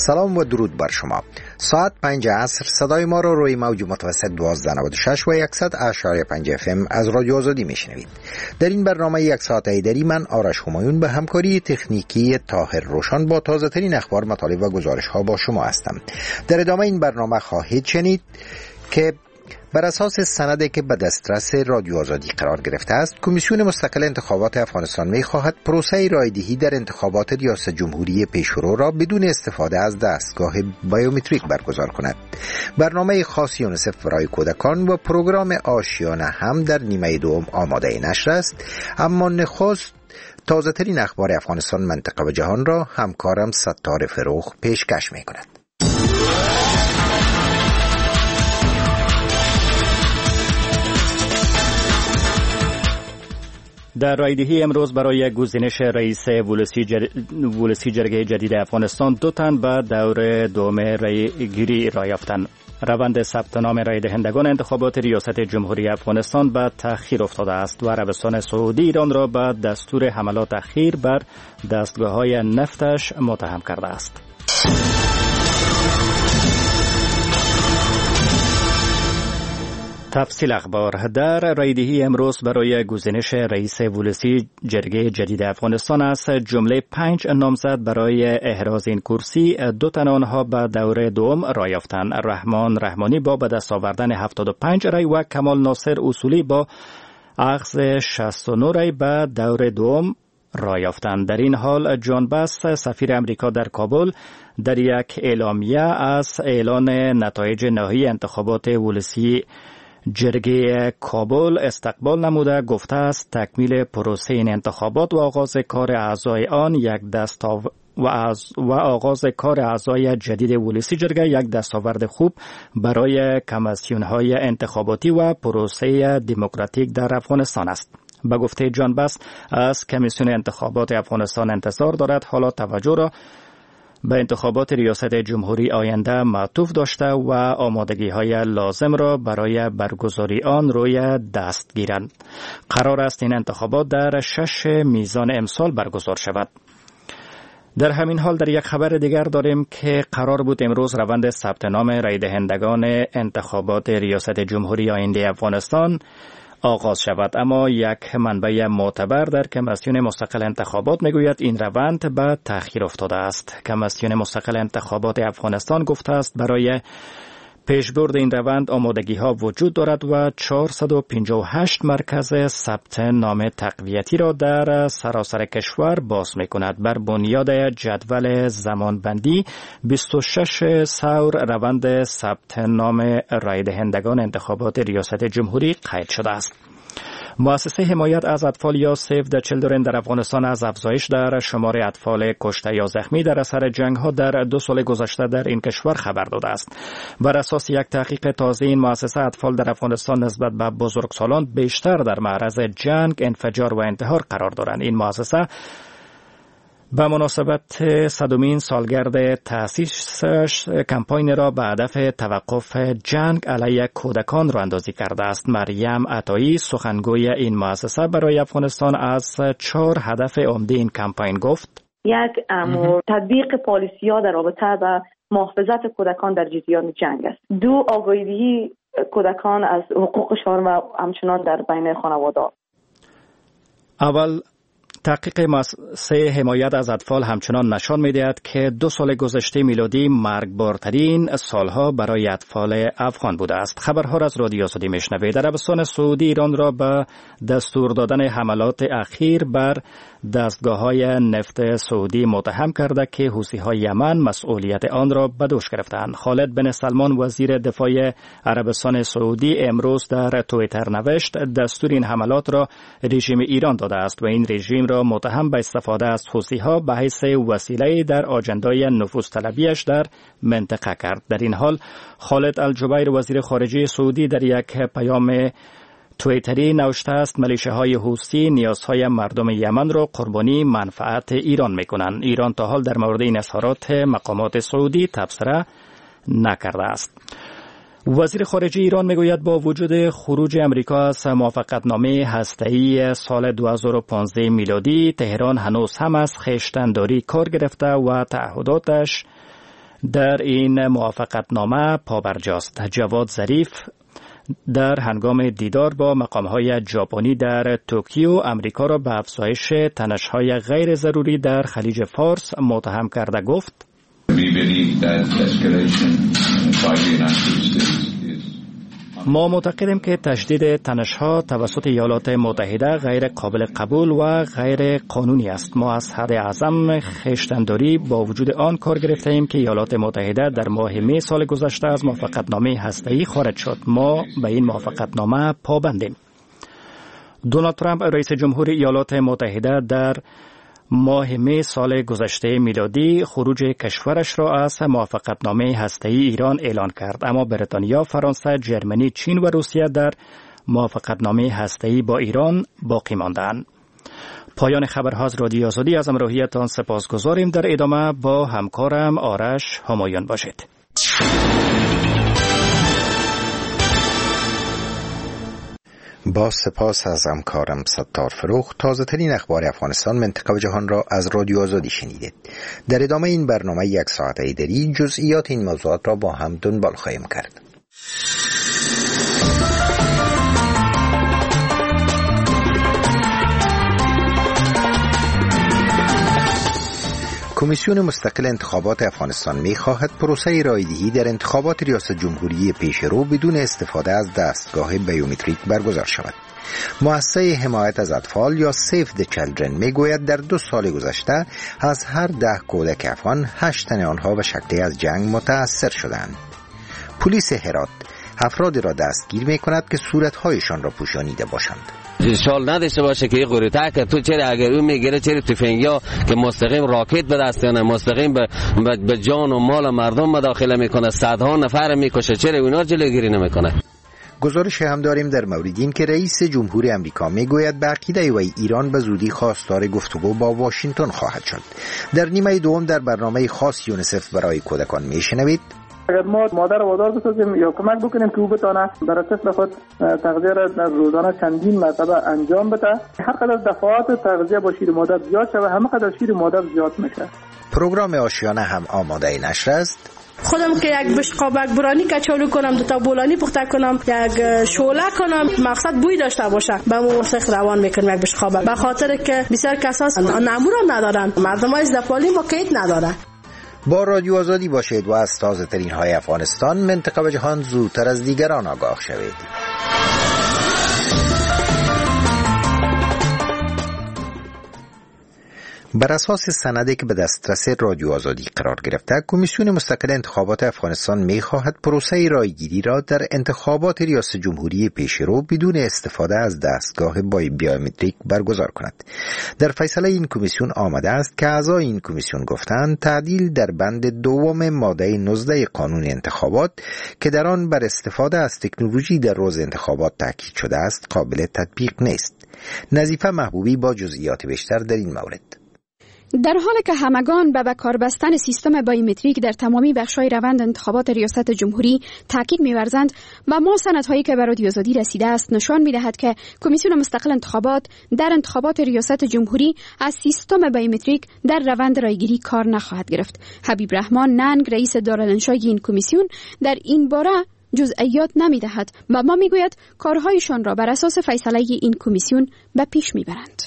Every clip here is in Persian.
سلام و درود بر شما. ساعت 5 عصر صدای ما را روی موج متوسط 1296 و 100.5 FM از رادیو آزادی میشنوید. در این برنامه یک ساعت ایدری من آرش همایون به همکاری تکنیکی طاهر روشن با تازه ترین اخبار، مطالب و گزارش ها با شما هستم. در ادامه این برنامه خواهید شنید که بر اساس سندی که به دسترس رادیو آزادی قرار گرفته است، کمیسیون مستقل انتخابات افغانستان می‌خواهد پروسه رایدهی در انتخابات ریاست جمهوری پیشرو را بدون استفاده از دستگاه بیومتریک برگزار کند. برنامه خاص یونیسف برای کودکان و پروگرام آشیانه هم در نیمه دوم آماده نشر است. اما نخست تازه ترین اخبار افغانستان، منطقه و جهان را همکارم ستار فروخ پیشکش می‌کند. در رایدهی امروز برای گزینش رئیس ولسی جرگه جدید افغانستان 2 تن به دور دوم رایگیری راه یافتند. روند ثبت نام رای دهندگان انتخابات ریاست جمهوری افغانستان به تأخیر افتاده است و عربستان سعودی ایران را به دستور حملات اخیر بر دستگاه‌های نفتش متهم کرده است. تفصیل اخبار. در رایدهی امروز برای گزینش رئیس ولسی جرگه جدید افغانستان از جمله 5 نامزد برای احراز این کرسی، 2 تن آنها به دور دوم راه یافتند. رحمان رحمانی با به دست آوردن 75 رای و کمال ناصر اصولی با اخذ 69 رای به دور دوم راه یافتند. در این حال جان بس، سفیر امریکا در کابل، در یک اعلامیه از اعلان نتایج نهایی انتخابات ولسی جرگه کابل استقبال نموده گفته است تکمیل پروسه این انتخابات و آغاز کار اعضای آن و آغاز کار اعضای جدید ولسی جرگه یک دستاورد خوب برای کمیسیون‌های انتخاباتی و پروسه دموکراتیک در افغانستان است. به گفته جان بس، از کمیسیون انتخابات افغانستان انتظار دارد حالا توجه را به انتخابات ریاست جمهوری آینده معطوف داشته و آمادگی‌های لازم را برای برگزاری آن روی دست گیرند. قرار است این انتخابات در 6 میزان امسال برگزار شود. در همین حال در یک خبر دیگر داریم که قرار بود امروز روند ثبت نام رای دهندگان انتخابات ریاست جمهوری آینده افغانستان آغاز شود، اما یک منبع معتبر در کمیسیون مستقل انتخابات میگوید این روند به تأخیر افتاده است. کمیسیون مستقل انتخابات افغانستان گفته است برای پیشبرد این روند آمادگی ها وجود دارد و 458 مرکز ثبت نام تقویتی را در سراسر کشور باز می کند. بر بنیاد جدول زمانبندی 26 ثور روند ثبت نام رای دهندگان انتخابات ریاست جمهوری قید شده است. مؤسسه حمایت از اطفال یا سیو د چیلدرن در افغانستان از افزایش در شمار اطفال کشته یا زخمی در اثر جنگ ها در 2 سال گذشته در این کشور خبر داده است. بر اساس یک تحقیق تازه این مؤسسه اطفال در افغانستان نسبت به بزرگسالان بیشتر در معرض جنگ، انفجار و انتحار قرار دارند. این مؤسسه به مناسبت 100مین سالگرد تأسیسش کمپاین را به هدف توقف جنگ علیه کودکان راه اندازی کرده است. مریم عطایی سخنگوی این مؤسسه برای افغانستان از 4 هدف عمده این کمپاین گفت: یک تطبیق پالیسی‌ها در رابطه با محافظت کودکان در جریان جنگ است. 2 آگاهی کودکان از حقوقشان و همچنان در بین خانواده. اول تحقیق مؤسسه حمایت از اطفال همچنان نشان می‌دهد که 2 سال گذشته میلادی مرگبارترین سالها برای اطفال افغان بوده است. خبرها را از رادیو آزادی میشنوید. عربستان سعودی ایران را به دستور دادن حملات اخیر بر دستگاه‌های نفت سعودی متهم کرده که حوثی‌های یمن مسئولیت آن را به دوش گرفتند. خالد بن سلمان وزیر دفاع عربستان سعودی امروز در توییتر نوشت دستور این حملات را رژیم ایران داده است و این رژیم را متهم به استفاده از حوثی‌ها به حیث وسیله در آجندای نفوذطلبیش در منطقه کرد. در این حال خالد الجبیر وزیر خارجه سعودی در یک پیام توییتری نوشته است میلیشیاهای حوثی نیازهای مردم یمن را قربانی منفعت ایران میکنند. ایران تا حال در مورد این اظهارات مقامات سعودی تبصره نکرده است. وزیر خارجه ایران میگوید با وجود خروج امریکا از موافقتنامه هسته‌ای سال 2015 میلادی، تهران هنوز هم از خویشتن‌داری کار گرفته و تعهداتش در این موافقتنامه پابرجاست. جواد ظریف در هنگام دیدار با مقام‌های ژاپنی در توکیو امریکا را به افزایش تنش‌های غیر ضروری در خلیج فارس متهم کرده گفت: ما معتقدیم که تشدید تنش‌ها توسط ایالات متحده غیر قابل قبول و غیر قانونی است. ما از حد اعظم خویشتن‌داری با وجود آن کار گرفته‌ایم که ایالات متحده در ماه می سال گذشته از موافقتنامه هسته‌ای خارج شد. ما به این موافقتنامه پابندیم. دونالد ترامپ رئیس جمهور ایالات متحده در ماه می سال گذشته میلادی خروج کشورش را از موافقتنامه هسته‌ای ایران اعلان کرد، اما بریتانیا، فرانسه، ژرمنی، چین و روسیه در موافقتنامه هسته‌ای با ایران باقی ماندند. پایان خبرها از رادیو آزادی. از همراهیتان سپاسگزاریم. در ادامه با همکارم آرش همایون باشید. با سپاس از همکارم ستار فروخت. تازه ترین اخبار افغانستان، منطقه و جهان را از رادیو آزادی شنیدید. در ادامه این برنامه یک ساعته دری جزئیات این موضوعات را با هم دنبال خواهیم کرد. کمیسیون مستقل انتخابات افغانستان می‌خواهد پروسه رایدهی در انتخابات ریاست جمهوری پیشرو بدون استفاده از دستگاه بیومتریک برگزار شود. مؤسسه حمایت از اطفال یا سیف د چیلدرن میگوید در 2 سال گذشته از هر 10 کودک افغان 8 تن آنها به شکلی از جنگ متاثر شدند. پلیس هرات افرادی را دستگیر می‌کند که صورت‌هایشان را پوشانیده باشند. شال نداشته باشه که یه قریته که تو چرا اگر اون میگیره چرا تفنگیا که مستقیم راکت به دست میاره، مستقیم به جان و مال مردم مداخله میکنه، صدها نفر میکشه، چرا اونا جلوگیری نمیکنه؟ گزارش هم داریم در مورد این که رئیس جمهور امریکا میگوید به عقیده وی ایران به زودی خواستار گفتگو با واشنگتن خواهد شد. در نیمه دوم در برنامه خاص یونیسف برای کودکان میشنوید اگر ما مادر وادار بسازیم یا کمک بکنیم که او بتانه برای طفل خود تغذیه را روزانه چندین مرتبه انجام بده، هر قدر دفعات تغذیه با شیر مادر زیاد شود همه قدر شیر مادر زیاد میشه. پروگرام آشیانه هم آماده نشر است. خودم که یک بشقابک برانی کچالو کنم، 2 تا بولانی پخته کنم، یک شوله کنم، مقصد بوی داشته باشه، به موثق روان میکنم یک بشقابک، به خاطر که بسیار کسا نمور هم ندارن، مردم های زدپالی موقعیت نداره. با رادیو آزادی باشید و از تازه ترین های افغانستان، منطقه و جهان زودتر از دیگران آگاه شوید. بر اساس سندی که به دسترس رادیو آزادی قرار گرفته، کمیسیون مستقل انتخابات افغانستان می‌خواهد پروسه رایگیری را در انتخابات ریاست جمهوری پیشرو بدون استفاده از دستگاه بیومتریک برگزار کند. در فیصله این کمیسیون آمده است که اعضای این کمیسیون گفتند تعدیل در بند دوم ماده 19 قانون انتخابات که در آن بر استفاده از تکنولوژی در روز انتخابات تاکید شده است قابل تطبیق نیست. نظیفه محبوبی با جزئیات بیشتر در این مورد. در حالی که همگان به کار بستن سیستم بیومتریک در تمامی بخش‌های روند انتخابات ریاست جمهوری تاکید می‌ورزند و ما سندهایی که به رادیو آزادی رسیده است نشان می‌دهد که کمیسیون مستقل انتخابات در انتخابات ریاست جمهوری از سیستم بیومتریک در روند رایگیری کار نخواهد گرفت. حبیب رحمان ننگ رئیس دارالانشای این کمیسیون در این باره جزئیات نمی‌دهد و ما می‌گوید کارهایشان را بر اساس فیصله این کمیسیون به پیش می‌برند.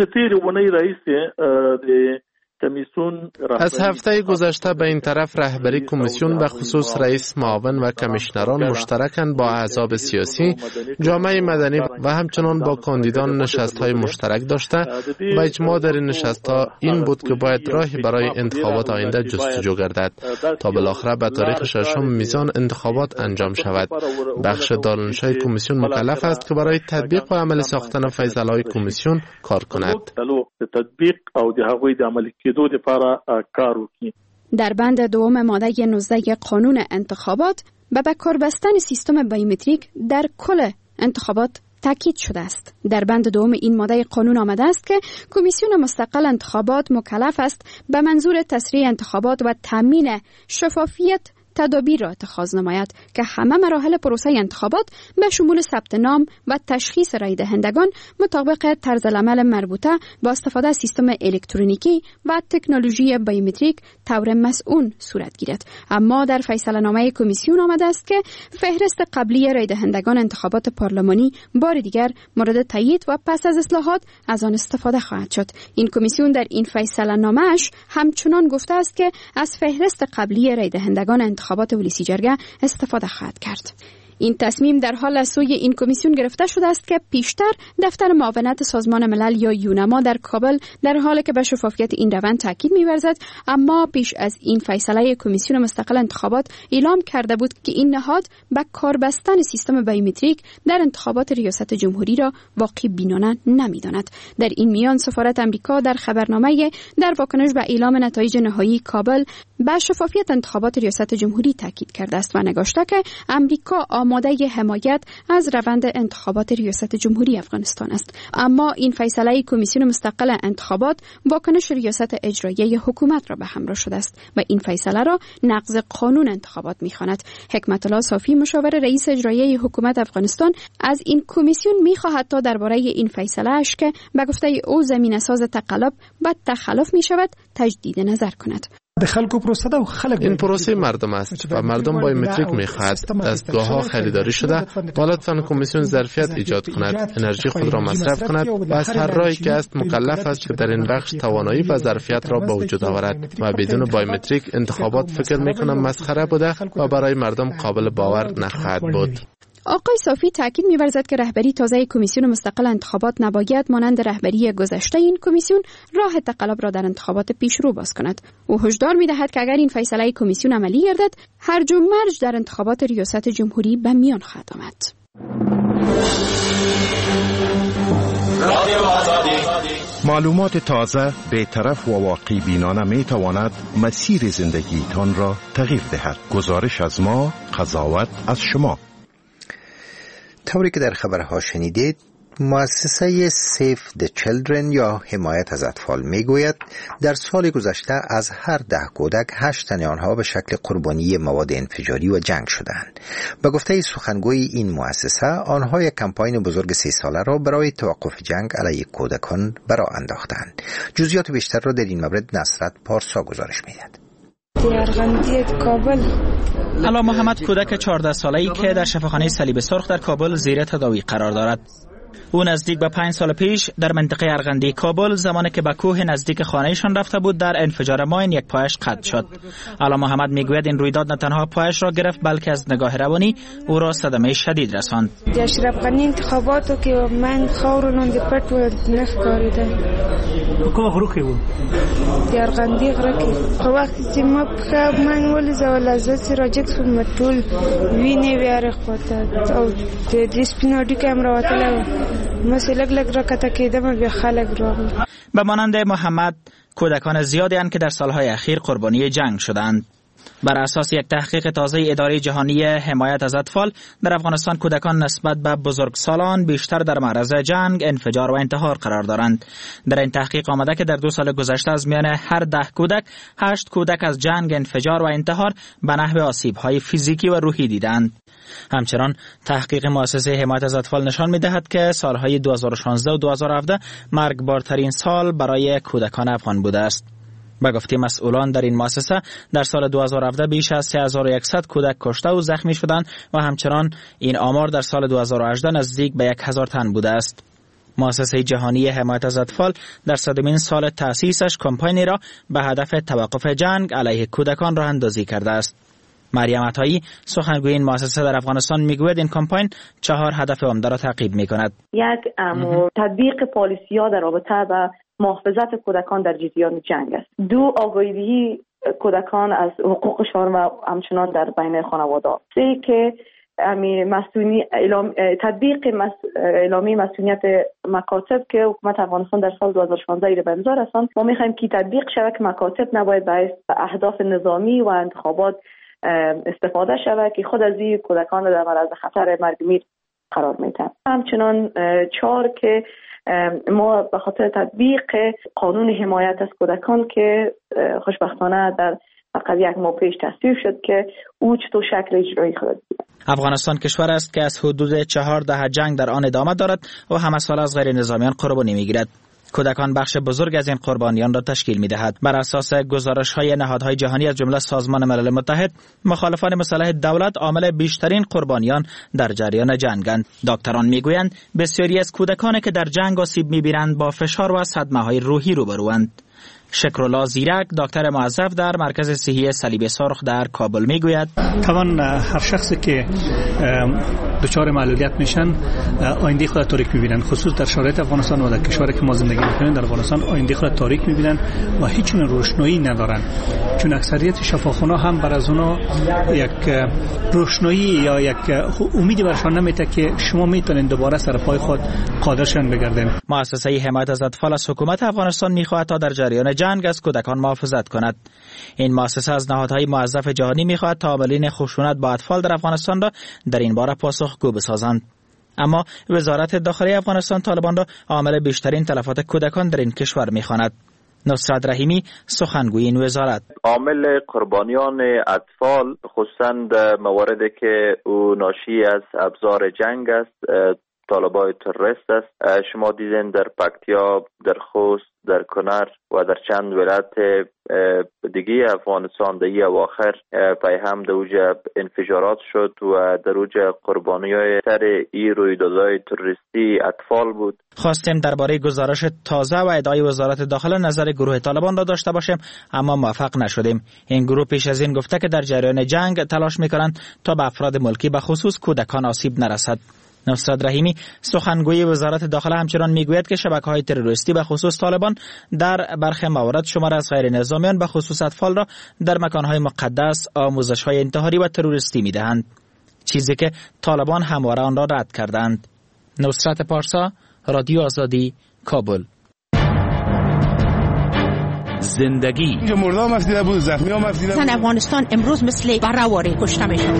از هفته گذشته به این طرف رهبری کمیسیون به خصوص رئیس معاون و کمیشنران مشترکاً با احزاب سیاسی، جامعه مدنی و همچنان با کاندیدان نشست‌های مشترک داشته و اجماع در این نشست‌ها این بود که باید راهی برای انتخابات آینده جستجو گردد تا بالاخره به تاریخ 6 میزان انتخابات انجام شود. بخش دارالانشای کمیسیون مکلف است که برای تطبیق و عملی ساختن فیصله‌های کمیسیون کار کند. در بند دوم ماده 19 قانون انتخابات به کار بستن سیستم بیومتریک در کل انتخابات تاکید شده است. در بند دوم این ماده قانون آمده است که کمیسیون مستقل انتخابات مکلف است به منظور تسریع انتخابات و تامین شفافیت تدابیر را اتخاذ نماید که همه مراحل پروسه انتخابات به شمول ثبت نام و تشخیص رای دهندگان مطابق طرز العمل مربوطه با استفاده از سیستم الکترونیکی و تکنولوژی بایومتریک طور مسئول صورت گیرد. اما در فیصله نامه کمیسیون آمده است که فهرست قبلی رای دهندگان انتخابات پارلمانی بار دیگر مورد تایید و پس از اصلاحات از آن استفاده خواهد شد. این کمیسیون در این فیصله نامه‌اش همچنان گفته است که از فهرست قبلی رای دهندگان انتخابات ولسی جرگه استفاده خواهد کرد. این تصمیم در حال از سوی این کمیسیون گرفته شده است که پیشتر دفتر معاونت سازمان ملل یا یونما در کابل در حالی که به شفافیت این روند تاکید می‌ورزد، اما پیش از این فیصله کمیسیون مستقل انتخابات اعلام کرده بود که این نهاد به کار بستن سیستم بایومتریک در انتخابات ریاست جمهوری را واقعی بینانه نمی‌داند. در این میان سفارت آمریکا در خبرنامه در واکنش به اعلام نتایج نهایی کابل به شفافیت انتخابات ریاست جمهوری تاکید کرده است و نگاشته که آمریکا آماده حمایت از روند انتخابات ریاست جمهوری افغانستان است. اما این فیصله کمیسیون مستقل انتخابات واکنش ریاست اجرایی حکومت را به همراه شده است و این فیصله را نقض قانون انتخابات می‌خواند. حکمت الله صافی مشاور رئیس اجرایی حکومت افغانستان از این کمیسیون می‌خواهد تا درباره این فیصله اش که به گفته او زمینه‌ساز تقلب و تخلف می‌شود تجدید نظر کند. این پروسه مردم است و مردم بایومتریک می‌خواهد. دستگاه‌ها خریداری شده و لطفاً کمیسیون ظرفیت ایجاد کند، انرژی خود را مصرف کند و از هر راهی که است مکلف است که در این بخش توانایی و ظرفیت را به وجود آورد و بدون بایومتریک انتخابات فکر می‌کنم مسخره بوده و برای مردم قابل باور نخواهد بود. آقای صافی تاکید می‌ورزد که رهبری تازه کمیسیون مستقل انتخابات نباید مانند رهبری گذشته این کمیسیون راه تقلب را در انتخابات پیشرو باز کند. او هشدار می‌دهد که اگر این فیصله کمیسیون عملی گردد، هرج و مرج در انتخابات ریاست جمهوری به میان خواهد آمد. معلومات تازه، بی‌طرف و واقعی بینانه می‌تواند مسیر زندگیتان را تغییر دهد. گزارش از ما، قضاوت از شما. طوری که در خبرها شنیدید، مؤسسه سیف د چیلدرن یا حمایت از اطفال میگوید در سال گذشته از هر 10 کودک 8 تن آنها به شکل قربانی مواد انفجاری و جنگ شدند. به گفته سخنگوی این مؤسسه، آنها یک کمپاین بزرگ 3 ساله را برای توقف جنگ علیه کودکان برآ انداختند. جزئیات بیشتر را در این مورد نصرت پارسا گزارش می‌دهد. دیارغندی کابل. علا محمد کودک 14 ساله‌ای که در شفاخانه صلیب سرخ در کابل زیر تداوی قرار دارد. او نزدیک به 5 سال پیش در منطقه ارغندی کابل زمانی که به کوه نزدیک خانه‌شان رفته بود در انفجار ماین یک پایش قطع شد. علا محمد میگوید این رویداد نه تنها پایش را گرفت بلکه از نگاه روانی او را صدمه شدید رساند. در اشرف غنی انتخاباتو که من خاورونو د پټ و نخ کاریده. کوم غروکه و د ارغندی غرکه. په وخت چې ما په من ول زول ازت راجکس په ټول ویني ویاره خوته او د سپیناډي کیمرا وتله به مانند محمد کودکان زیادی هستند که در سالهای اخیر قربانی جنگ شدند. بر اساس یک تحقیق تازه اداره جهانی حمایت از اطفال، در افغانستان کودکان نسبت به بزرگسالان بیشتر در معرض جنگ، انفجار و انتحار قرار دارند. در این تحقیق آمده که در 2 سال گذشته از میان هر 10 کودک 8 کودک از جنگ، انفجار و انتحار به نحو آسیب‌های فیزیکی و روحی دیدند. همچنان تحقیق مؤسسه حمایت از اطفال نشان می‌دهد که سالهای 2016 و 2017 مرگبارترین سال برای کودکان افغان بوده است. به گفته مسئولان در این مؤسسه در سال 2017 بیش از 3100 کودک کشته و زخمی شدند و همچنان این آمار در سال 2018 نزدیک به 1000 تن بوده است. مؤسسه جهانی حمایت از اطفال در 100مین سال تأسیسش کمپینی را به هدف توقف جنگ علیه کودکان راه اندازی کرده است. مریم عطایی سخنگوی این مؤسسه در افغانستان میگوید این کمپین 4 هدف عمده را تعقیب میکند. یک تطبیق پالیسی‌ها در رابطه با محافظت کودکان در جریان جنگ است. 2 آگاهی کودکان از حقوقشان و همچنان در بین خانواده. 3 که تطبیق اعلامیه مسئولیت مکاتب که حکومت افغانستان در سال 2016 را به امضا رساند. ما می‌خواهیم که تطبیق شود که مکاتب نباید باعث اهداف نظامی و انتخابات استفاده شود که خود از این کودکان را در معرض خطر مرگ میر قرار می‌دهد. همچنان 4 که ما به خاطر تطبیق قانون حمایت از کودکان که خوشبختانه در فقط یک ماه پیش تصویب شد که او چطور شکل اجرایی خواهد بود. افغانستان کشور است که از حدود 4 دهه جنگ در آن ادامه دارد و همه سال از غیر نظامیان قربانی میگیرد. کودکان بخش بزرگ از این قربانیان را تشکیل می‌دهد. بر اساس گزارش‌های نهادهای جهانی از جمله سازمان ملل متحد، مخالفان مسلح دولت عامل بیشترین قربانیان در جریان جنگند. دکتران میگویند بسیاری از کودکانی که در جنگ آسیب می‌بینند با فشار و صدمه‌های روحی روبروند. شکرالله زیرک، دکتر موظف در مرکز صحی صلیب سرخ در کابل میگوید طبعا هر شخصی که دچار معلولیت میشن آینده خود تاریک میبینن، خصوص در شرایط افغانستان و در کشوری که ما زندگی میکنیم در افغانستان آینده خود تاریک میبینن و هیچ نوع روشنایی ندارن، چون اکثریت شفاخانه‌ها هم بر از اونا یک روشنایی یا یک امیدی برشان نمیده که شما میتونین دوباره سر پای خود قادرشن بگردین. مؤسسه حمایت از اطفال از حکومت افغانستان میخواهد تا در جریان جنگ از کودکان محافظت کند. این مؤسسه از نهادهای موظف جهانی میخواهد تا عاملین خشونت با اطفال در افغانستان را در این باره پاسخگو بسازند. اما وزارت داخلی افغانستان طالبان را عامل بیشترین تلفات کودکان در این کشور میخواند. نصرت رحیمی، سخنگوی این وزارت: عامل قربانیان اطفال خصوصا در مواردی که او ناشی از ابزار جنگ است، طالبای تروریست است. شما دیدین در پکتیا، در خوست، در کنر و در چند ولایت دیگه افغانستان در این اواخر پیهم در اوجه انفجارات شد و در اوجه قربانی‌های سر این رویدادهای تروریستی اطفال بود. خواستیم درباره گزارش تازه و ادعای وزارت داخله نظر گروه طالبان را داشته باشیم، اما موفق نشدیم. این گروه پیش از این گفته که در جریان جنگ تلاش می‌کنند تا به افراد ملکی به خصوص کودکان آسیب نرسد. نصرت رحیمی، سخنگوی وزارت داخله، همچنان میگوید که شبکه‌های تروریستی به خصوص طالبان در برخی موارد شمار از غیر نظامیان به خصوص اطفال را در مکان‌های مقدس آموزش‌های انتحاری و تروریستی می‌دهند، چیزی که طالبان همواره آن را رد کردند. نصرت پارسا، رادیو آزادی، کابل. زندگی مردم مسئله بود، زخمی هم مسئله بود. افغانستان امروز مثل برآوری کشته میشن.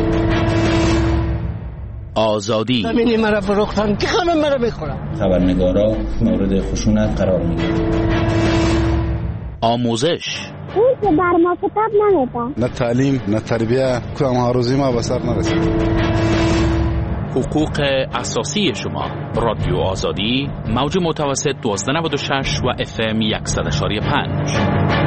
آزادی. زمینی مرا فروختن که همه مرا بخورن. خبرنگارا مورد خشونت قرار میگیرن. آموزش. اون که بر ما کتاب نمیده. نه تعلیم، نه تربیه، کدام هاروزی ما به سر نرسید. حقوق اساسی شما. رادیو آزادی، موج متوسط 1296 و FM 100.5.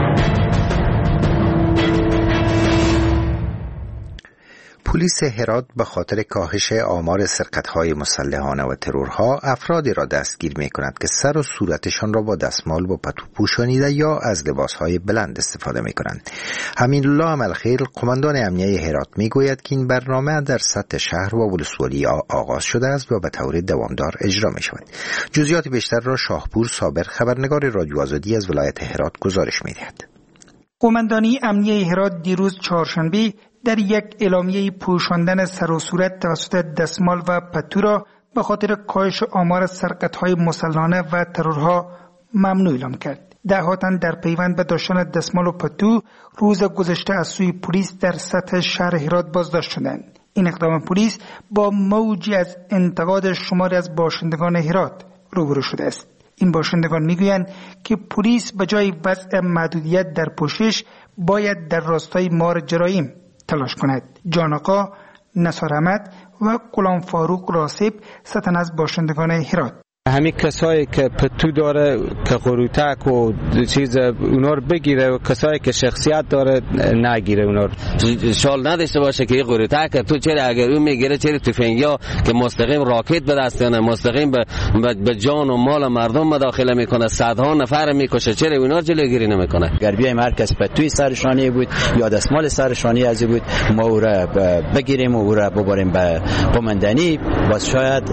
پلیس هرات به خاطر کاهش آمار سرقت‌های مسلحانه و ترورها افرادی را دستگیر می‌کند که سر و صورتشان را با دستمال و پتو پوشانیده یا از لباس‌های بلند استفاده می‌کنند. امین الله عملخیر، قماندان امنیه هرات، می‌گوید که این برنامه در سطح شهر و ولسوالی آغاز شده است و به طور دوامدار اجرا می‌شود. جزئیات بیشتر را شاهپور صابر، خبرنگار رادیو آزادی از ولایت هرات گزارش می‌دهد. قماندانی امنیه هرات دیروز چهارشنبه در یک اعلامیه پوشاندن سر و صورت توسط دستمال و پتو را به خاطر کاهش آمار سرقت‌های مسلحانه و ترورها ممنوع اعلام کرد. ده‌ها تن در پیوند به داشتن دستمال و پتو روز گذشته از سوی پلیس در سطح شهر هرات بازداشت شدند. این اقدام پلیس با موجی از انتقاد شماری از باشندگان هرات روبرو شده است. این باشندگان میگویند که پلیس به جای وضع محدودیت در پوشش باید در راستای مهار جرایم تلاش کند. جان آقا، نثار احمد و غلام فاروق راسب ستن از باشندگان هرات. همین کسایی که پتو داره که قروتک و چیز اونا رو بگیره و کسایی که شخصیت داره نگیره اونا رو. شال نداشته باشه که قروتک تو چرا اگر اون میگیره چرا تفنگیا که مستقیم راکت به دست میاره، مستقیم به جان و مال مردم مداخله میکنه، صدها نفر میکشه، چرا اونا جلوگیری نمیکنه؟ اگر بیایم هر کس پتوی سرشانی بود یا دستمال سرشانی از بود ما او را بگیریم و او را ببریم به قماندانی، باز شاید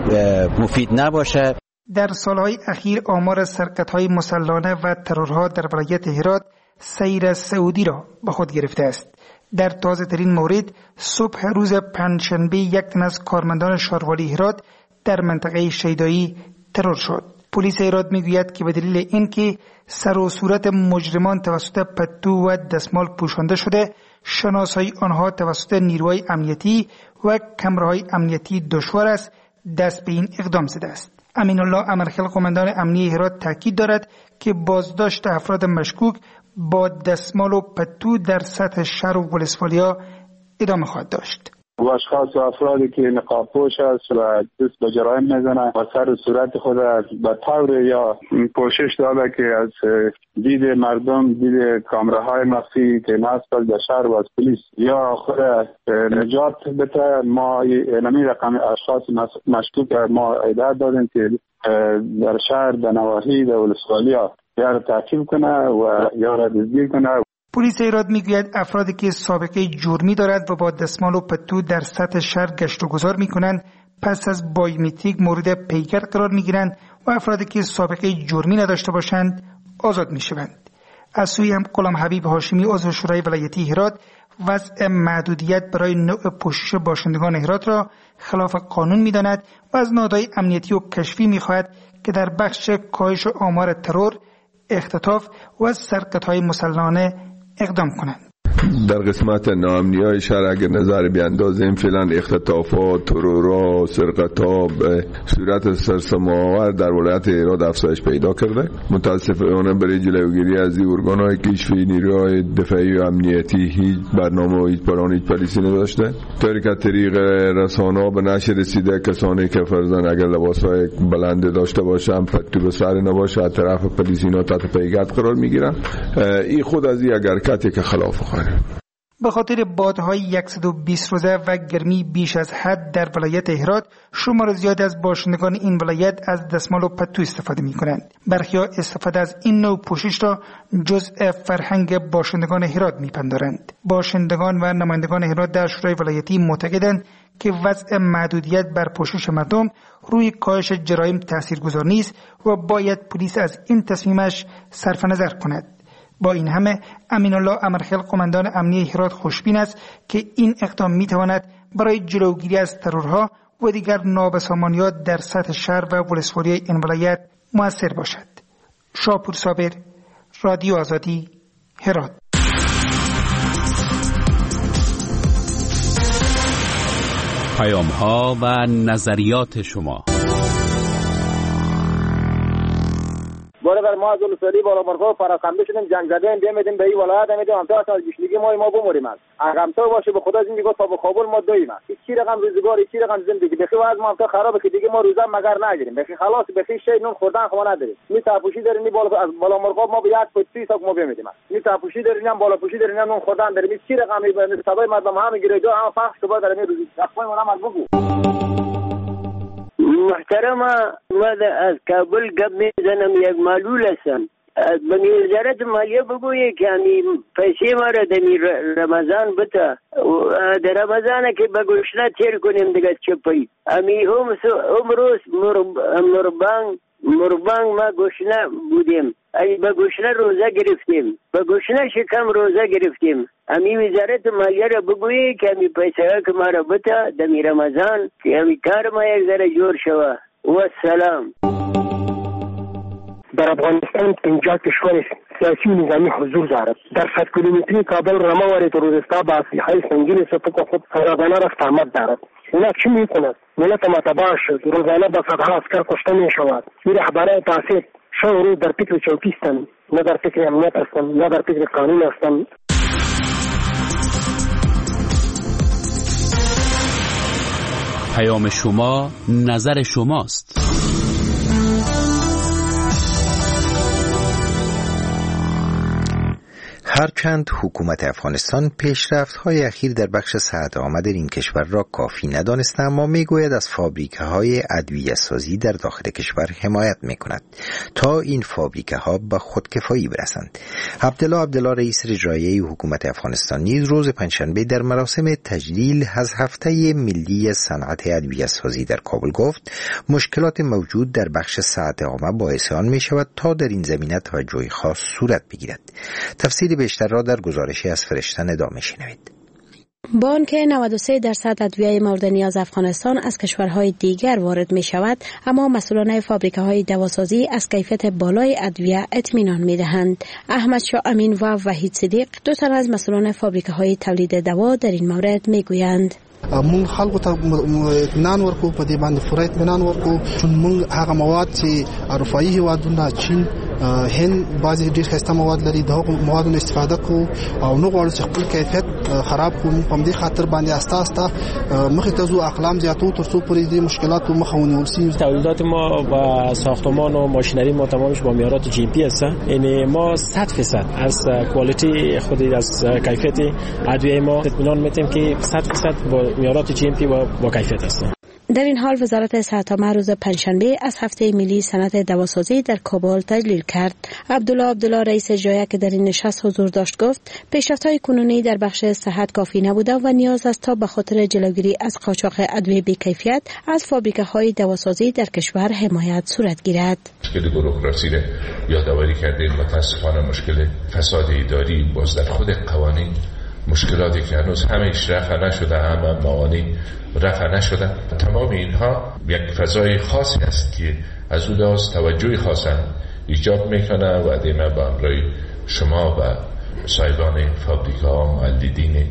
مفید نباشه. در سالهای اخیر آمار سرقت‌های مسلحانه و ترورها در ولایت هرات سیر سعودی را به خود گرفته است. در تازه ترین مورد صبح روز پنجشنبه یک تن از کارمندان شهروالی هرات در منطقه شیدایی ترور شد. پلیس هرات میگوید که به دلیل اینکه سر و صورت مجرمان توسط پتو و دستمال پوشانده شده، شناسایی آنها توسط نیروهای امنیتی و کمرهای امنیتی دشوار است، دست به این اقدام زده است. امین الله عملخیل، قماندان امنیه هرات، تاکید دارد که بازداشت افراد مشکوک با دستمال و پتو در سطح شهر و ولسوالیا ادامه خواهد داشت. و اشخاص و افرادی که نقاب پوش است و دست به جرایم میزنند و سر و صورت خود به طور یا پوشش داده که از دید مردم، دید کامراهای مخفی که نصب در شهر و از پلیس یا خود نجات بده، ما نمی رقم اشخاص مشکوک ما ایداد دادیم که در شهر در نواحی در ولسوالیا یا را تعقیب کنه و یا را دزدی کنه. پلیس هرات میگوید افرادی که سابقه جرمی دارد و با دستمال و پتو در سطح شهر گشت و گذار میکنند پس از بایومتریک مورد پیگر قرار میگیرند و افرادی که سابقه جرمی نداشته باشند آزاد میشوند. از سوی هم غلام حبیب هاشمی عضو شورای ولایتی هرات وضع محدودیت برای نوع پوشش باشندگان هرات را خلاف قانون میداند و از نهادهای امنیتی و کشفی میخواهد که در بخش کاهش آمار ترور، اختطاف و سرقت‌های مسلحانه اقدام کنند. در قسمت ناامنی‌های شهر اگر نظر بیاندازیم فعلا اختطافات، ترورها، سرقت‌ها به صورت سرسام‌آور در ولایت هرات افزایش پیدا کرده. متاسفانه برای جلوگیری از این ارگان‌های کشفی نیروهای دفاعی و امنیتی هیچ برنامه و هیچ پلان هیچ پالیسی نداشته. طوری که طریق رسانه‌ها به نشر رسیده کسانی که فرضاً اگر لباس‌های بلند داشته باشن، پتو به سر نباشه، طرف پلیس اینا تحت پیگرد قرار می‌گیرن. این خود از این حرکتی که خلاف قانون. به خاطر بادهای 120 روزه و گرمی بیش از حد در ولایت هرات شمار زیاد از باشندگان این ولایت از دستمال و پتو استفاده می کنند. برخی ها استفاده از این نوع پوشش را جزء فرهنگ باشندگان هرات می پندارند. باشندگان و نمایندگان هرات در شورای ولایتی معتقدند که وضع محدودیت بر پوشش مردم روی کاهش جرایم تاثیرگذار نیست و باید پلیس از این تصمیمش صرف نظر کند. با این همه امین الله امرخیل قماندان امنیه هرات خوشبین است که این اقدام میتواند برای جلوگیری از ترورها و دیگر نابسامانیات در سطح شهر و ولسوالی این ولایت مؤثر باشد. شاپور صابر، رادیو آزادی، هرات. پیام‌ها و نظریات شما. برادر ما از ولسوالی بالا مرغاب پراکنده شدیم، جنگ زدیم، بیامدیم به این ولایت آمدیم هم تا از گشنگی ما بموریم. اگم تو باشه به خدا زندگی تا به کابل ما دویم. چی رقم روزگار، چی رقم زندگی بخی واز ما تا خرابه که دیگه ما روزا مگر نگیریم. بخی خلاص بخی شی نون خوردن خو نداریم. می تاپوشی داریم، می بالا مرغاب ما به یک فوت 30 تا ما بیامدیم. می تاپوشی داریم، بالا پوشی داریم، نون خوردن داریم. چی رقم به سبای مردم هم میگیره جو هم فخر تو داریم روزی. اپای ما نماز بگو. محترمه ما از کابل گپ میزنم، یک معلول هستم. به وزارت مالیه بگویه که پیسې ما را در رمضان بته، در رمضان که به گشنه تیر کنیم دیگه چپی. امروز مربانگ ما گشنه بودیم، به گشنه روزه گرفتیم، به گشنه شکم روزه گرفتیم. وزارت مالیه را بگویه که پیسې که ما را بته در رمضان که کار ما یک ذره جور شوه. و سلام. در افغانستان 50 کشور سیاسی و نظامی حضور دارد. در 100 کیلومتری کابل رما وارد روزستا با اسلحه سنگین سپک خود روزانه رفت آمد دارد. اونا چی میکنند؟ ملت ما تباه شد، روزانه با صدها عسکر کشته میشود. این رهبران تاثیر شب و روز در فکر چوکیستند، نه در فکر امنیت هستند، نه در فکر قانون هستند. پیام شما نظر شماست. هرچند حکومت افغانستان پیشرفت‌های اخیر در بخش سعد آمد این کشور را کافی ندانسته، اما میگوید از فابریکه‌های ادویه‌سازی در داخل کشور حمایت میکند تا این فابریکه‌ها به خودکفایی برسند. عبدالله رئیس اجرایی حکومت افغانستان نیز روز پنجشنبه در مراسم تجلیل از هفته ملی صنعت ادویه‌سازی در کابل گفت مشکلات موجود در بخش سعد آمد باعث آن میشود تا در این زمینه توجه خاص صورت بگیرد. تفصیل بیشتر را در گزارشی از فرشتن ادامه شنوید. بانک 93% ادویه مورد نیاز افغانستان از کشورهای دیگر وارد می شود، اما مسئولان فابریکه‌های دواسازی از کیفیت بالای ادویه اطمینان می دهند. احمد شاه امین و وحید صدیق، دو تن از مسئولان فابریکه‌های تولید دوا در این مورد می گویند. مونږ خلکو ته اطمینان ورکو، په دې باندې پوره اطمینان ورکو چې مونږ هغه مواد چې اروپایي هیوادونه چین هند بعضی ډیر خسته مواد لري، د هغو موادو استفاده کو او نو غواړو چې خپل کیفیت خراب کو. په دې خاطر باندې اساسا مخې ته زو اقلام زیاتو تر څو پرې دې مشکلات مخه ونیول شي. تولیدات ما با ساختمان و ماشینری ما تمامش با معیارات جی پی است. یعنی ما 100% از کوالیتی خود از کیفیت ادویه ما اطمینان میتیم که 100% با معیارات جی پی و با کیفیت است. در این حال وزارت صحت عامه روز پنجشنبه از هفته ملی صنعت دواسازی در کابل تجلیل کرد. عبدالله رئیس جایه که در این نشست حضور داشت گفت پیشرفت‌های کنونی در بخش صحت کافی نبوده و نیاز است تا به خاطر جلوگیری از قاچاق ادویه بی‌کیفیت از فابریکه‌های دواسازی در کشور حمایت صورت گیرد. مشکل بوروکراسی را یادآوری کردیم. متاسفانه مشکل فساد اداری باز در خود قوانین، مشکلاتی که هنوز همه‌اش رفع نشده، همه موانع رفع نشده. تمام اینها یک فضای خاصی است که از اون لحاظ توجه خاص ایجاد میکنه و دیمه با همراه شما و صاحبان فابریکه‌ها، مولدین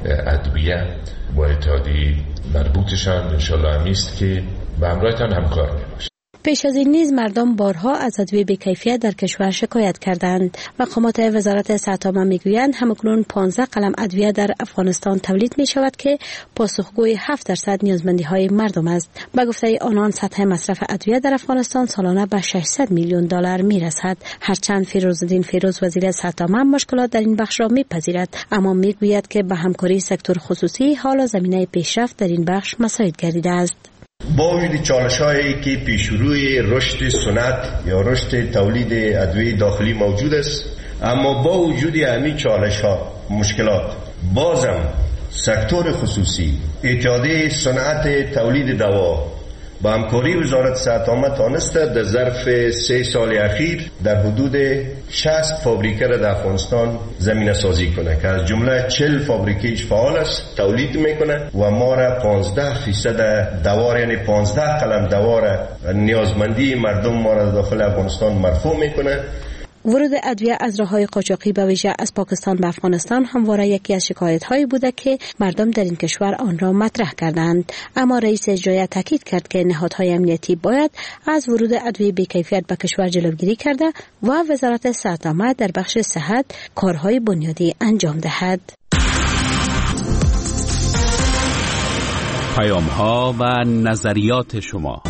ادویه و اتحادیه مربوطشان انشالله همیست که به همراهتان همکار میباشد. پیش از این نیز مردم بارها از ادویه بی‌کیفیت در کشور شکایت کردند. مقامات وزارت صحت عامه میگویند همکنون 15 قلم ادویه در افغانستان تولید می شود که پاسخگوی 7% نیازمندی‌های مردم است. به گفته آنان سطح مصرف ادویه در افغانستان سالانه به 600 میلیون دلار میرسد. هرچند فیروزالدین فیروز وزیر صحت عامه مشکلات در این بخش را میپذیرد، اما میگوید که به همکاری سکتور خصوصی حالا زمینه پیشرفت در این بخش مساعد گردیده است. با وجود چالش‌هایی که پیشروی رشد صنعت یا رشد تولید ادویه داخلی موجود است، اما با وجود همین چالش‌ها مشکلات بازم سکتور خصوصی، اتحادیه صنعت تولید دوا با همکاری وزارت صحت عامه تانسته در ظرف 3 سال اخیر در حدود 60 فابریکه را در افغانستان زمینه سازی کنه که از جمله 40 فابریکهش فعال است، تولید میکنه و ما را 15% دوار، یعنی 15 قلم دوار نیازمندی مردم ما را داخل افغانستان مرفوع میکنه. ورود ادویه از راه‌های قاچاقی به ویژه از پاکستان به افغانستان همواره یکی از شکایت‌هایی بوده که مردم در این کشور آن را مطرح کردند، اما رئیس جایه تاکید کرد که نهادهای امنیتی باید از ورود ادویه بی‌کیفیت به کشور جلوگیری کرده و وزارت صحت عامه در بخش صحت کارهای بنیادی انجام دهد. پیام‌ها و نظریات شما.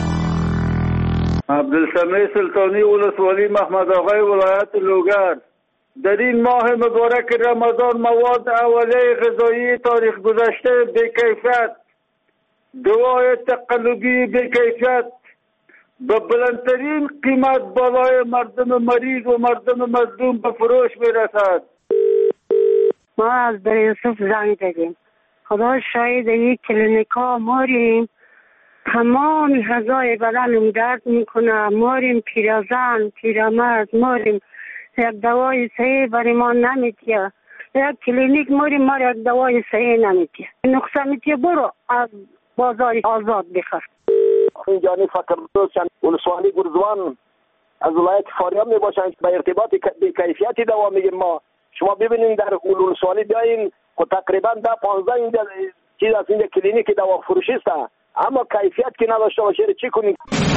عبدالسمیع سلطانی ولسوالی محمد آقای ولایت لوگر. در این ماه مبارک رمضان مواد اولیه غذایی تاریخ گذشته بی‌کیفیت، دوای تقلبی بی‌کیفیت به بلندترین قیمت بالای مردم مریض و مردم مظلوم به فروش میرسد. ما از در یوسف زنگ دادیم، خدا شاید یک کلینیکا ماریم، تمام غذای بدنم درد میکنه، ماریم پیرزن، پیرمرد، ماریم یک دوای صحیح برای ما نمیتیه، یک کلینیک ماریم ما یک دوای صحیح نمیتیه، نقصه میتیه برو از بازار آزاد بخر. اینجانی فکر دوستان ولسوالی گرزوان از ولایت فاریاب میباشن به ارتباط بی‌کیفیتی دوا میگیم. ما شما ببینید در ولسوالی بیاین خود تقریبا 10-15 اینجا چیز از اینجا کلینیک دوا فروشی است، اما کیفیت که نداشته باشه چی کنیم؟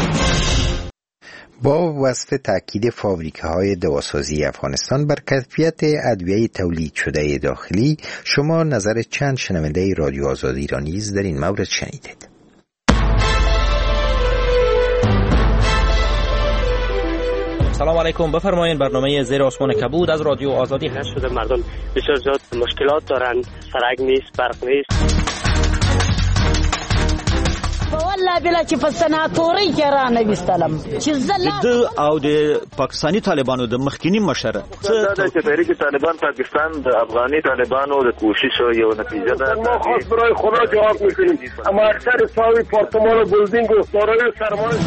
با وصف تأکید فابریکه‌های دواسازی افغانستان بر کیفیت ادویه تولید شده داخلی، شما نظر چند شنونده رادیو آزادی را نیز در این مورد شنیدید. سلام علیکم، بفرمایید. برنامه زیر آسمان کبود از رادیو آزادی هست. شده مردم بسیار زیاد مشکلات دارند، سرک نیست، برق نیست. والله بلا چې په سناتوري کې را نه وستلم چې زله او د پاکستانی طالبانو د مخکینی مشره چې تحریک طالبان پاکستان د افغاني طالبانو د کوشش یو نتیجه ده. ما خاص برای خدا جواب میکنیم، اما اکثر ساوی پارتمان و بلدینگ و دارای سرمایه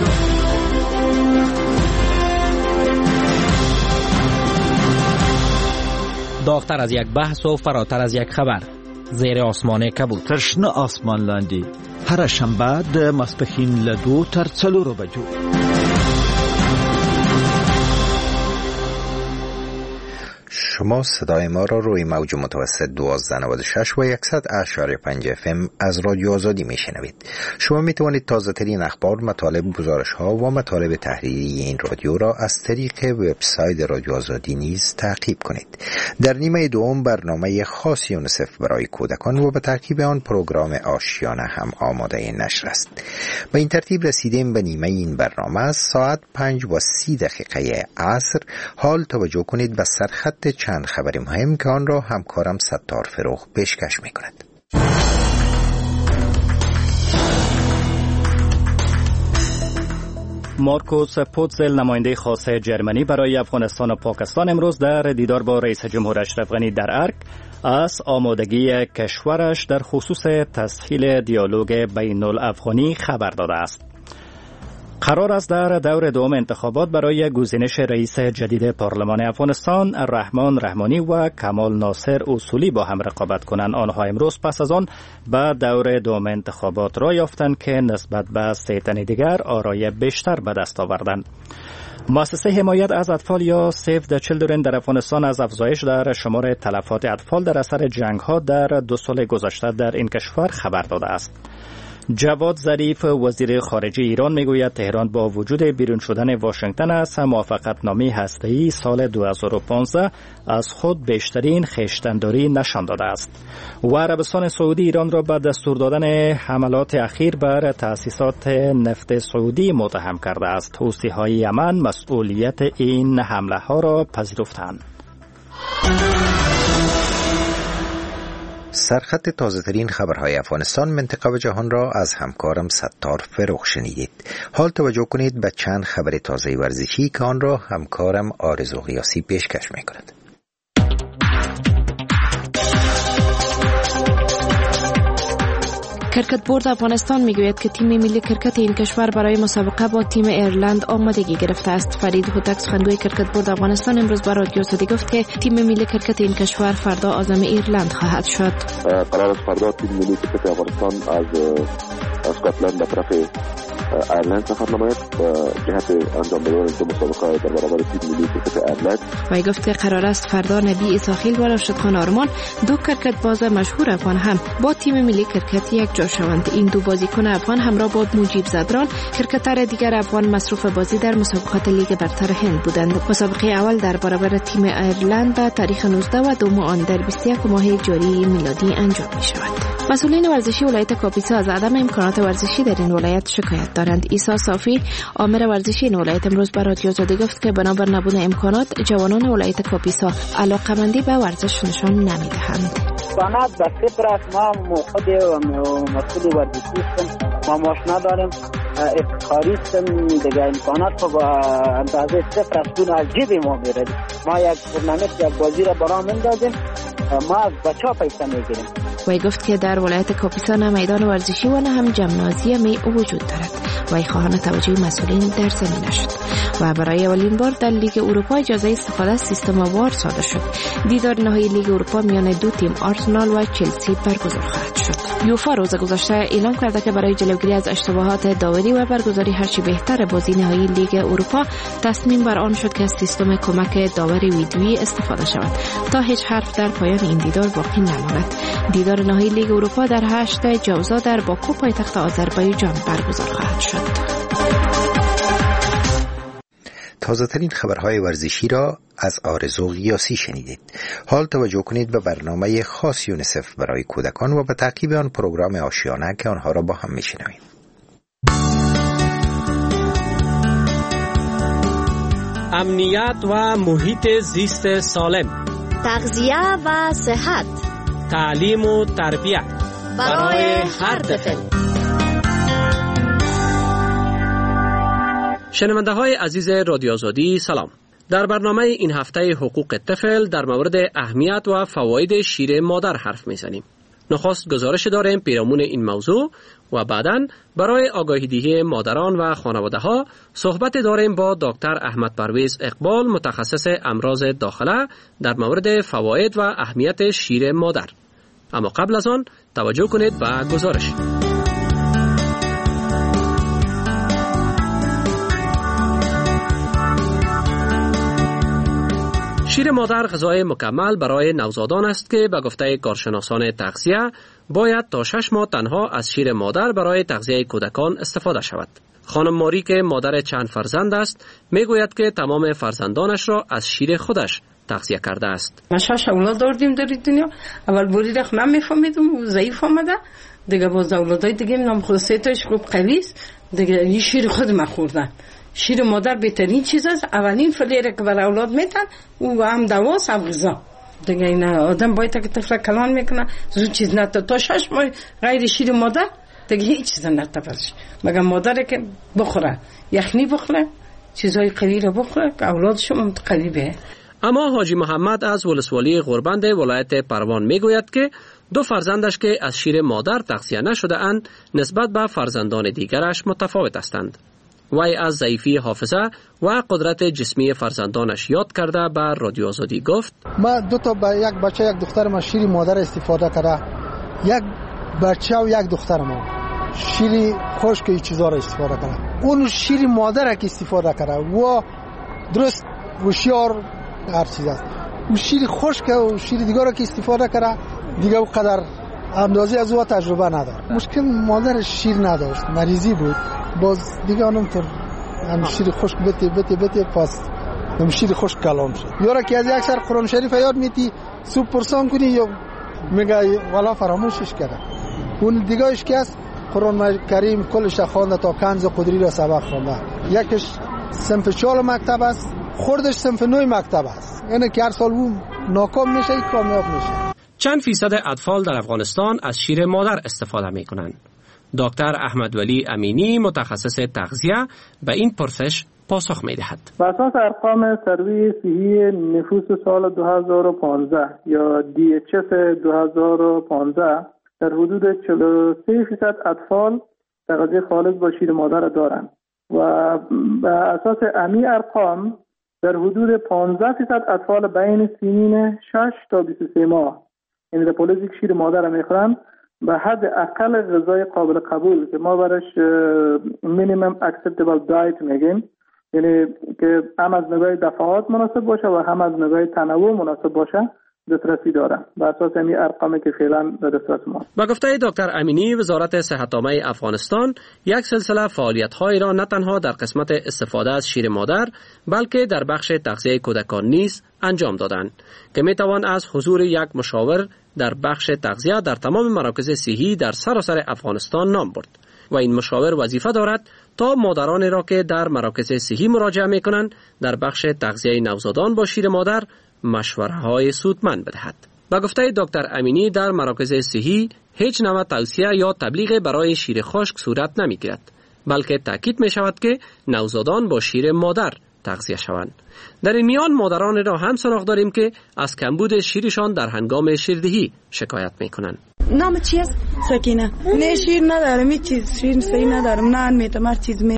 داغتر از یک بحث و فراتر از یک خبر. زیر آسمان کبود. ترشنه آسمان لاندی. هر شنبه د ماسپښین له 2 تر 4 بجو. شما صدای ما را روی موج متوسط 1296 و 100.5 FM از رادیو آزادی میشنوید. شما میتوانید تازه ترین اخبار، مطالب، گزارش ها و مطالب تحریری این رادیو را از طریق وبسایت رادیو آزادی نیز تعقیب کنید. در نیمه دوم برنامه خاص یونیسف برای کودکان و به ترکیب آن پروگرام آشیانه هم آماده نشر است. به این ترتیب رسیدیم به نیمه این برنامه. ساعت 5:30 عصر. حال توجه کنید به سرخط چند خبر مهم که آن را همکارم ستار فروغ پیشکش می‌کند. مارکوس پوتزل، نماینده خاص جرمنی برای افغانستان و پاکستان، امروز در دیدار با رئیس جمهور اشرف غنی در ارگ از آمادگی کشورش در خصوص تسهیل دیالوگ بین الافغانی خبر داده است. قرار است در دور دوم انتخابات برای گزینش رئیس جدید پارلمان افغانستان الرحمن رحمانی و کمال ناصر اصولی با هم رقابت کنند. آنها امروز پس از آن به دور دوم انتخابات را یافتند که نسبت به 3 تن دیگر آرای بیشتر به دست آوردند. مؤسسه حمایت از اطفال یا سیو د چیلدرن در افغانستان از افزایش در شمار تلفات اطفال در اثر جنگ‌ها در 2 سال گذشته در این کشور خبر داده است. جواد ظریف، وزیر خارجه ایران، میگوید تهران با وجود بیرون شدن واشنگتن از موافقتنامه هسته‌ای سال 2015 از خود بیشترین خویشتن‌داری نشان داده است. و عربستان سعودی ایران را به دستور دادن حملات اخیر بر تأسیسات نفت سعودی متهم کرده است. حوثی‌های یمن مسئولیت این حمله ها را پذیرفتند. سرخط تازه ترین خبرهای افغانستان، منطقه و جهان را از همکارم ستار فروغ شنیدید. حال توجه کنید به چند خبر تازه ورزشی که آن را همکارم آرزو قیاسی پیشکش می‌کند. کرکت بورد افغانستان میگوید که تیم ملی کرکت این کشور برای مسابقه با تیم ایرلند آمادگی گرفته است. فرید هوتک، سخنگوی کرکت بورد افغانستان، امروز با رادیو آزادی گفت که تیم ملی کرکت این کشور فردا عازم ایرلند خواهد شد. قرار است فردا تیم ملی کرکت افغانستان از اسکاتلند به طرف ایرلند سفر نماید جهت انجام دادن دو مسابقه در برابر تیم ملی کرکت ایرلند. و گفت که قرار است فردا نبی اساخیل و راشد خان آرمان، 2 کرکت باز مشهور افغان هم با تیم ملی کرکت یک جا شوند. این 2 بازیکن افغان همراه با مجیب زدران، کرکتر دیگر افغان مصروف بازی در مسابقات لیگ برتر هند بودند. مسابقه اول در برابر تیم ایرلند به تاریخ 19 و دوم آن در 21 ماه جاری میلادی انجام می شود. مسئولین ورزشی ولایت کاپیسا از عدم امکانات ورزشی در این ولایت شکایت دارند. عیسی صافی، آمر ورزشی این ولایت، امروز به رادیو آزادی گفت که بنابر نبود امکانات جوانان ولایت کاپیسا علاقه‌مندی به ورزش نشان نمی‌دهند. سند به صفر است. ما خود مسئول ورزشی هستم، ما ماشینا داریم، افتخاری هستم، دیگه امکانات با اندازه صفر است. از جیب ما میره. ما یک تورنمنت یک بازی را برام اندازیم، ما از بچه‌ها پیسه میگیریم. وی گفت که در ولایت کاپیسا نه میدان ورزشی و نه هم ژیمنازیومی وجود دارد. وی خواهان توجه مسئولین در زمینه شد. و برای اولین بار در لیگ اروپا اجازه استفاده از سیستم وار صادر شد. دیدار نهایی لیگ اروپا میان 2 تیم آرسنال و چلسی برگزار خواهد شد. یوفا روز گذشته اعلام کرده که برای جلوگیری از اشتباهات داوری و برگزاری هرچی بهتر بازی نهایی لیگ اروپا تصمیم بر آن شد که از سیستم کمک داور ویدیویی استفاده شود تا هیچ حرف در پایان این دیدار باقی نماند. دیدار نهایی لیگ اروپا در 8 جوزا در باکو پایتخت آذربایجان برگزار خواهد شد. تازه ترین خبرهای ورزشی را از آرزو قیاسی شنیدید. حال توجه کنید به برنامه خاص یونیسف برای کودکان و به تعقیب آن پروگرام آشیانه که آنها را با هم میشنویم. امنیت و محیط زیست سالم، تغذیه و صحت، تعلیم و تربیت برای هر طفل. شنونده های عزیز رادیو آزادی سلام. در برنامه این هفته حقوق طفل در مورد اهمیت و فواید شیر مادر حرف میزنیم. نخست گزارش داریم پیرامون این موضوع و بعداً برای آگاهی دهی مادران و خانواده ها صحبت داریم با دکتر احمد پرویز اقبال، متخصص امراض داخله، در مورد فواید و اهمیت شیر مادر. اما قبل از آن توجه کنید به گزارش. شیر مادر غذای مکمل برای نوزادان است که به گفته کارشناسان تغذیه باید تا 6 ماه تنها از شیر مادر برای تغذیه کودکان استفاده شود. خانم ماری که مادر چند فرزند است میگوید که تمام فرزندانش را از شیر خودش تغذیه کرده است. ما 6 اولاد داشتیم در دنیا. اول بوری رخ نمیفهمیدم و ضعیف آمده. دیگه باز اولادای دیگه نام خود 3 تاش خوب قوی است. دیگه این شیر خود ما خوردن. شیر مادر بهترین چیز است. اولین فلیره که برای اولاد میتن و هم دواست هم غذا. دیگه این آدم باید که طفل کلان میکنه زود چیز نتا تا 6 ماه غیر شیر مادر دیگه هیچ چیز نتپرش. مگر مادر که بخوره یخنی بخوره چیزای قوی رو بخوره که اولادش هم قوی به. اما حاجی محمد از ولسوالی غوربند ولایت پروان میگوید که 2 فرزندش که از شیر مادر تغذیه نشده اند نسبت به فرزندان دیگرش متفاوت هستند. وی از ضعیفی حافظه و قدرت جسمی فرزندانش یاد کرده به رادیو آزادی گفت: ما 2 تا یک بچه یک دختر ما شیر مادر استفاده کرده. یک بچه و یک دختر ما شیر خشک ای چیزا را استفاده کرده. اون شیر مادر که استفاده کرده و درست هوشیار هر چیز است. اون شیر خشک و شیر دیگر را که استفاده کرده دیگه اونقدر اندازه از او تجربه نداره. مشکل مادر شیر نداشت، مریضی بود. باز دیگه اونطور هم شیر خشک بتی پاس هم شیر خشک کلام شد. یارا که از یک سر قرآن شریف یاد میتی صبح پرسان کنی یا میگه والا فراموشش کرده. اون دیگهش که است قرآن کریم کلش خوانده تا کنز قدری را سبق خوانده. یکش صنف 4 مکتب است، خوردش صنف 9 مکتب است. یعنی که هر سال اون ناکام میشه کامیاب میشه. چند فیصد اطفال در افغانستان از شیر مادر استفاده میکنند؟ دکتر احمد ولی امینی متخصص تغذیه به این پرسش پاسخ میدهد. بر اساس ارقام سروی صحی نفوس سال 2015 یا DHS 2015 در حدود 43% اطفال تغذیه خالص با شیر مادر دارند و بر اساس امی ارقام در حدود 15% اطفال بین سنین 6 تا 23 ماه یعنی در پولیس شیر مادر میخورن به حد اقل غذای قابل قبول که ما برش minimum acceptable diet میگیم، یعنی که هم از نگاه دفعات مناسب باشه و هم از نگاه تنوع مناسب باشه دسترسی داره. بر اساس این ارقامی که فعلا در دسترس ما. با گفته دکتر امینی وزارت صحت عامه افغانستان یک سلسله فعالیت‌هایی را نه تنها در قسمت استفاده از شیر مادر بلکه در بخش تغذیه کودکان نیز انجام دادند که میتوان از حضور یک مشاور در بخش تغذیه در تمام مراکز صحی در سراسر افغانستان نام برد و این مشاور وظیفه دارد تا مادرانی را که در مراکز صحی مراجعه میکنند در بخش تغذیه نوزادان با شیر مادر مشوره‌های سودمند بدهد. با گفته دکتر امینی در مراکز صحی هیچ نوع توصیه یا تبلیغ برای شیر خشک صورت نمیگیرد بلکه تاکید می شود که نوزادان با شیر مادر تغذیه شوند. در این میان مادران را هم سراغ داریم که از کمبود شیرشان در هنگام شیردهی شکایت می کنند. نام چی است؟ سکینه. نه شیر ندارم، هیچ چیز شیر ندارم، نان میتم، هر چیز